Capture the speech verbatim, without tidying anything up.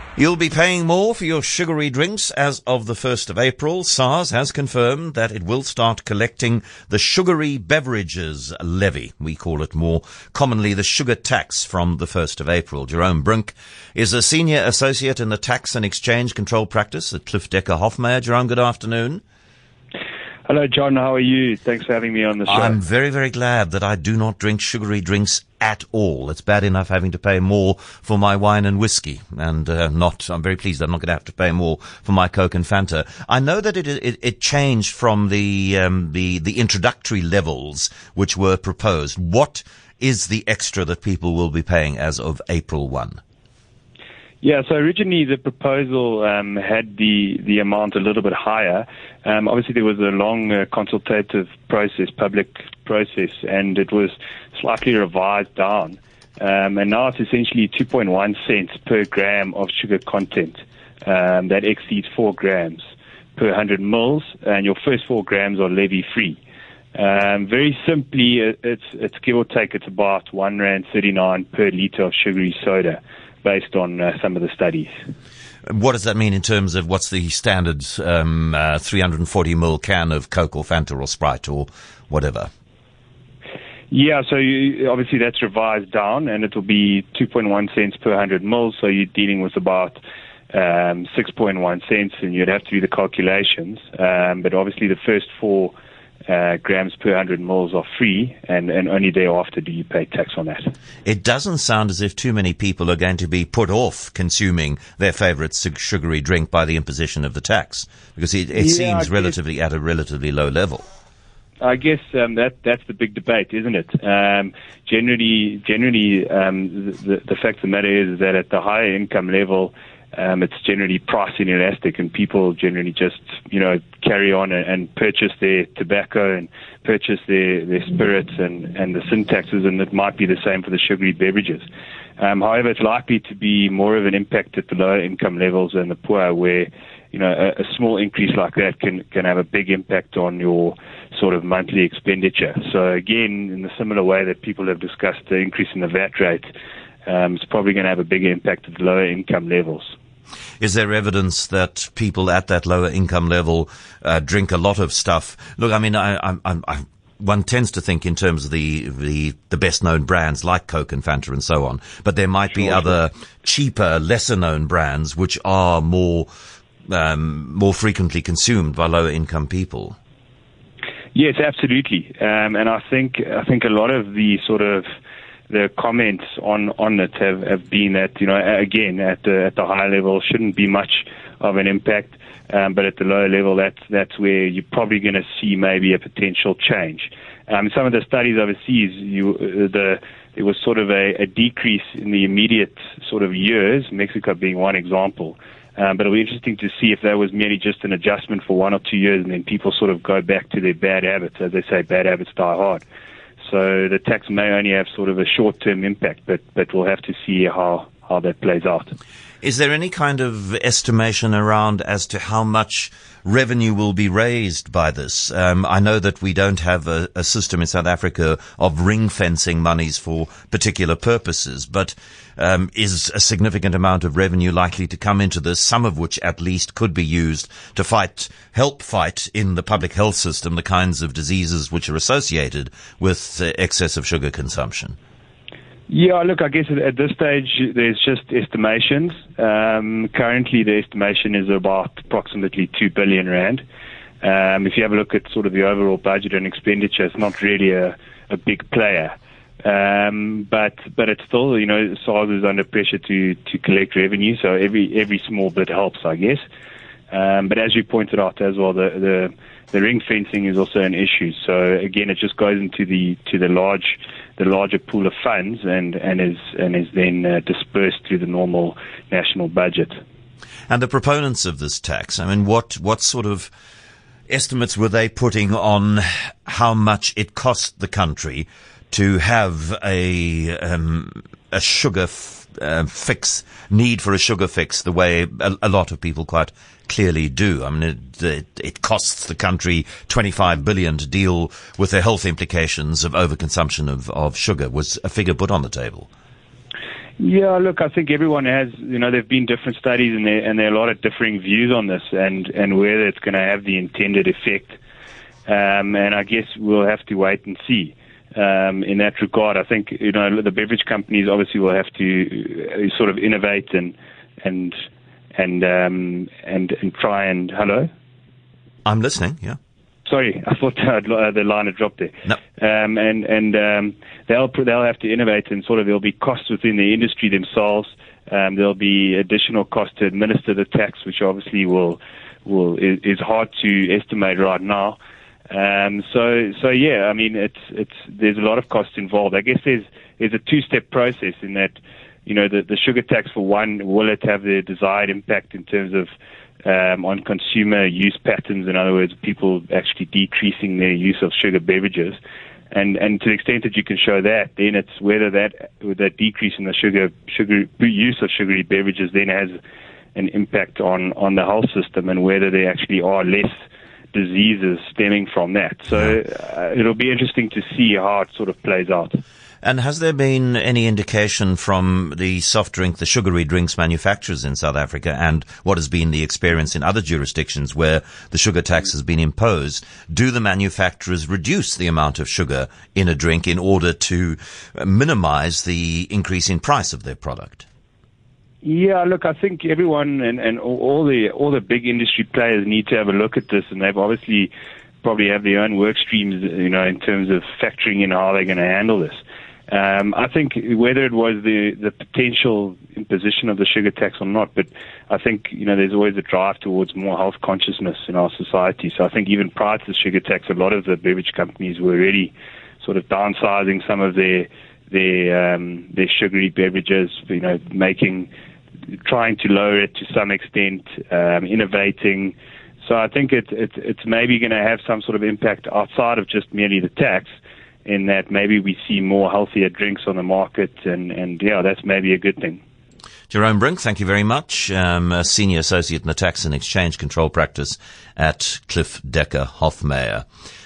You'll be paying more for your sugary drinks as of the first of April. SARS has confirmed that it will start collecting the sugary beverages levy. We call it more commonly the sugar tax from the first of April. Jerome Brink is a senior associate in the tax and exchange control practice at Cliff Decker Hofmeyr. Jerome, good afternoon. Hello, John. How are you? Thanks for having me on the show. I'm very, very glad that I do not drink sugary drinks at all. It's bad enough having to pay more for my wine and whiskey, and uh, not. I'm very pleased I'm not going to have to pay more for my Coke and Fanta. I know that it it, it changed from the um, the the introductory levels which were proposed. What is the extra that people will be paying as of April first? Yeah, so originally the proposal um, had the, the amount a little bit higher. Um, obviously there was a long uh, consultative process, public process, and it was slightly revised down. Um, and now it's essentially two point one cents per gram of sugar content. Um, that exceeds four grams per one hundred mils, and your first four grams are levy-free. Um, very simply, it's, it's give or take, it's about one rand thirty-nine per litre of sugary soda, based on uh, some of the studies. What does that mean in terms of what's the standard um, uh, three hundred forty milliliter can of Coke or Fanta or Sprite or whatever? Yeah, so you, obviously that's revised down, and it will be two point one cents per one hundred mils, so you're dealing with about um, six point one cents, and you'd have to do the calculations. Um, but obviously the first four Uh, grams per one hundred mils are free, and, and only thereafter do you pay tax on that. It doesn't sound as if too many people are going to be put off consuming their favourite sugary drink by the imposition of the tax, because it, it yeah, seems relatively at a relatively low level. I guess um, that that's the big debate, isn't it? Um, generally, generally, um, the, the fact of the matter is that at the higher income level, Um, it's generally price inelastic, and people generally just, you know, carry on and, and purchase their tobacco and purchase their, their spirits and, and the sin taxes, and it might be the same for the sugary beverages. Um, however, it's likely to be more of an impact at the lower income levels than the poor, where, you know, a, a small increase like that can, can have a big impact on your sort of monthly expenditure. So again, in the similar way that people have discussed the increase in the V A T rate, um, it's probably going to have a bigger impact at the lower income levels. Is there evidence that people at that lower income level uh, drink a lot of stuff? Look, I mean, I, I, I, I, one tends to think in terms of the, the, the best-known brands like Coke and Fanta and so on, but there might be sure, other sure. cheaper, lesser-known brands which are more um, more frequently consumed by lower income people. Yes, absolutely, um, and I think I think a lot of the sort of the comments on, on it have, have been that, you know, again, at the, at the higher level shouldn't be much of an impact, um, but at the lower level, that's, that's where you're probably going to see maybe a potential change. Um, some of the studies overseas, you, the, there was sort of a, a decrease in the immediate sort of years, Mexico being one example. Um, but it'll be interesting to see if that was merely just an adjustment for one or two years and then people sort of go back to their bad habits. As they say, bad habits die hard. So the tax may only have sort of a short-term impact, but, but we'll have to see how, how that plays out. Is there any kind of estimation around as to how much revenue will be raised by this? Um, I know that we don't have a, a system in South Africa of ring-fencing monies for particular purposes, but um, is a significant amount of revenue likely to come into this, some of which at least could be used to fight, help fight in the public health system the kinds of diseases which are associated with uh, excessive sugar consumption? Yeah, look, I guess at this stage there's just estimations. Um, currently the estimation is about approximately two billion rand. Um, if you have a look at sort of the overall budget and expenditure, it's not really a, a big player. Um, but, but it's still, you know, SARS is under pressure to, to collect revenue, so every, every small bit helps, I guess. Um, but as you pointed out as well, the, the, the ring fencing is also an issue. So again, it just goes into the, to the large, the larger pool of funds and, and is, and is then uh, dispersed through the normal national budget. And the proponents of this tax, I mean, what, what sort of estimates were they putting on how much it cost the country to have a, um, a sugar f- uh, fix, need for a sugar fix the way a, a lot of people quite clearly do? I mean, it, it, it costs the country twenty-five billion dollars to deal with the health implications of overconsumption of, of sugar. Was a figure put on the table? Yeah, look, I think everyone has, you know, there have been different studies and there, and there are a lot of differing views on this and, and whether it's going to have the intended effect. Um, and I guess we'll have to wait and see. Um, in that regard, I think, you know, the beverage companies obviously will have to uh, sort of innovate and, and, and, um, and, and try and, hello? I'm listening, yeah. Sorry, I thought uh, the line had dropped there. No. Um, and and um, they'll they'll have to innovate, and sort of there'll be costs within the industry themselves. Um, there'll be additional costs to administer the tax, which obviously will will is, is hard to estimate right now. Um, so so yeah, I mean it's it's there's a lot of costs involved. I guess there's there's a two-step process in that, you know, the the sugar tax for one, will it have the desired impact in terms of Um, on consumer use patterns, in other words, people actually decreasing their use of sugar beverages, and and to the extent that you can show that, then it's whether that that decrease in the sugar sugar use of sugary beverages then has an impact on on the health system, and whether there actually are less diseases stemming from that. So uh, it'll be interesting to see how it sort of plays out. And has there been any indication from the soft drink, the sugary drinks manufacturers in South Africa, and what has been the experience in other jurisdictions where the sugar tax has been imposed? Do the manufacturers reduce the amount of sugar in a drink in order to minimize the increase in price of their product? Yeah, look, I think everyone and, and all the all the big industry players need to have a look at this, and they've obviously probably have their own work streams, you know, in terms of factoring in how they're going to handle this. Um, I think whether it was the, the potential imposition of the sugar tax or not, but I think, you know, there's always a drive towards more health consciousness in our society. So I think even prior to the sugar tax, a lot of the beverage companies were already sort of downsizing some of their their um, their sugary beverages, you know, making, trying to lower it to some extent, um, innovating. So I think it, it, it's maybe going to have some sort of impact outside of just merely the tax, in that maybe we see more healthier drinks on the market, and, and yeah, that's maybe a good thing. Jerome Brink, thank you very much. Um, a Senior Associate in the Tax and Exchange Control Practice at Cliff Decker Hofmeyr.